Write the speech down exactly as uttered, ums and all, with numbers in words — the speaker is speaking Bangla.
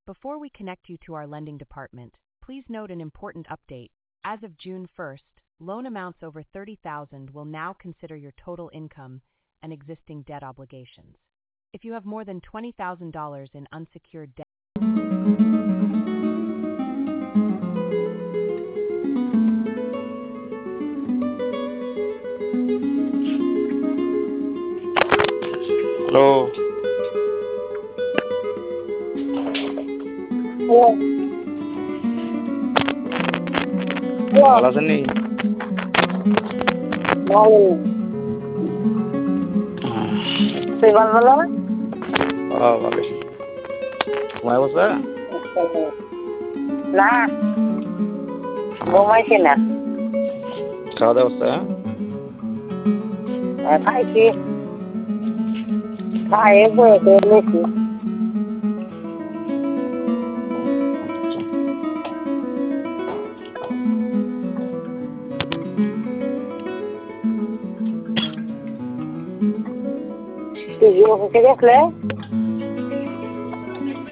Before we connect you to our lending department, please note an important update. As of June first, loan amounts over thirty thousand dollars will now consider your total income and existing debt obligations. If you have more than twenty thousand dollars in unsecured debt, Halo. Halo. Halo. ভালো আছেন নি? ভালো। তুই ভালো ভালো না? ও ভালো। ঘুমাই বসে? না। ঘুমাইছি না। খাওয়া দাওয়া হচ্ছে? হ্যাঁ খাইছি। খাইয়ে বসে রয়েছি। তুই অফিসে গেছিলে?